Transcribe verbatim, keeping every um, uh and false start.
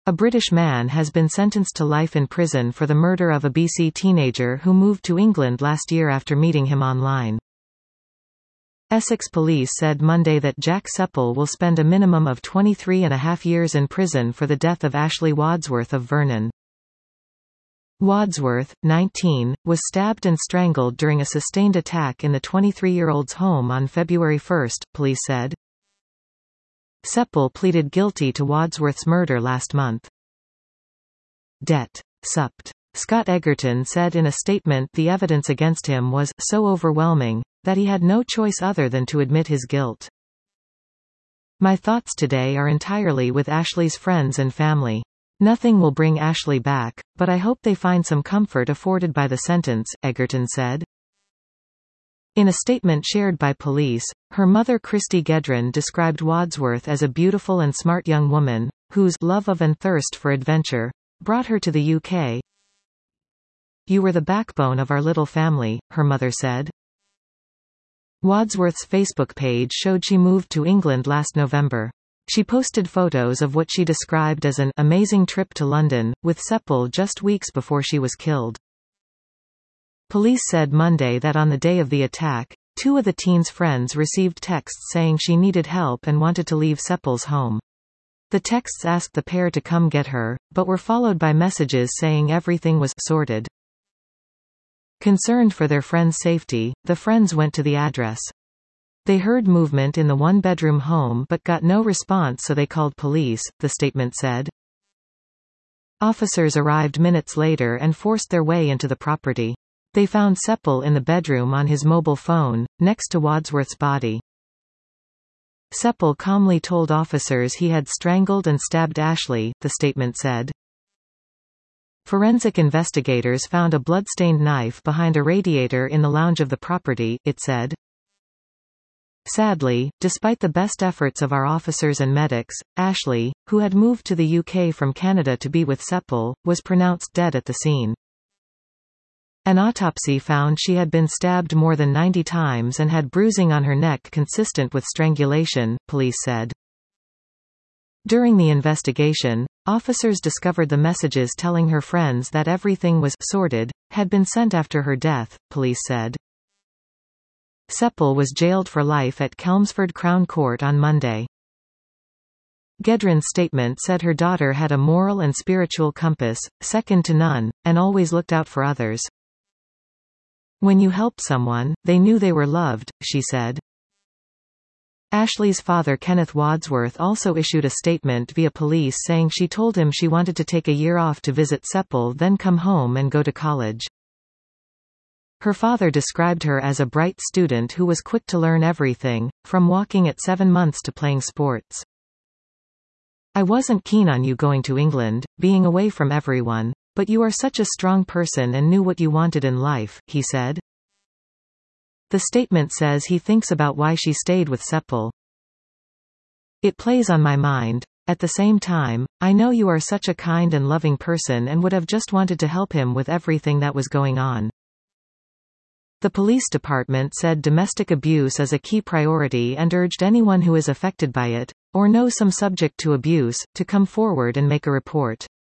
A British man has been sentenced to life in prison for the murder of a B C teenager who moved to England last year after meeting him online. Essex police said Monday that Jack Sepple will spend a minimum of twenty-three and a half years in prison for the death of Ashley Wadsworth of Vernon. Wadsworth, nineteen, was stabbed and strangled during a sustained attack in the twenty-three-year-old's home on February first, police said. Sepple pleaded guilty to Wadsworth's murder last month. Det. Supt. Scott Egerton said in a statement the evidence against him was so overwhelming that he had no choice other than to admit his guilt. My thoughts today are entirely with Ashley's friends and family. Nothing will bring Ashley back, but I hope they find some comfort afforded by the sentence, Egerton said. In a statement shared by police, her mother Christy Gedron described Wadsworth as a beautiful and smart young woman, whose love of and thirst for adventure brought her to the U K. You were the backbone of our little family, her mother said. Wadsworth's Facebook page showed she moved to England last November. She posted photos of what she described as an amazing trip to London, with Sepple just weeks before she was killed. Police said Monday that on the day of the attack, two of the teen's friends received texts saying she needed help and wanted to leave Sepple's home. The texts asked the pair to come get her, but were followed by messages saying everything was sorted. Concerned for their friend's safety, the friends went to the address. They heard movement in the one-bedroom home but got no response, so they called police, the statement said. Officers arrived minutes later and forced their way into the property. They found Sepple in the bedroom on his mobile phone, next to Wadsworth's body. Sepple calmly told officers he had strangled and stabbed Ashley, the statement said. Forensic investigators found a blood-stained knife behind a radiator in the lounge of the property, it said. Sadly, despite the best efforts of our officers and medics, Ashley, who had moved to the U K from Canada to be with Sepple, was pronounced dead at the scene. An autopsy found she had been stabbed more than ninety times and had bruising on her neck consistent with strangulation, police said. During the investigation, officers discovered the messages telling her friends that everything was sorted had been sent after her death, police said. Sepple was jailed for life at Chelmsford Crown Court on Monday. Gedron's statement said her daughter had a moral and spiritual compass, second to none, and always looked out for others. When you helped someone, they knew they were loved, she said. Ashley's father Kenneth Wadsworth also issued a statement via police saying she told him she wanted to take a year off to visit Sepple, then come home and go to college. Her father described her as a bright student who was quick to learn everything, from walking at seven months to playing sports. I wasn't keen on you going to England, being away from everyone, but you are such a strong person and knew what you wanted in life, he said. The statement says he thinks about why she stayed with Sepple. It plays on my mind. At the same time, I know you are such a kind and loving person and would have just wanted to help him with everything that was going on. The police department said domestic abuse is a key priority and urged anyone who is affected by it, or knows some subject to abuse, to come forward and make a report.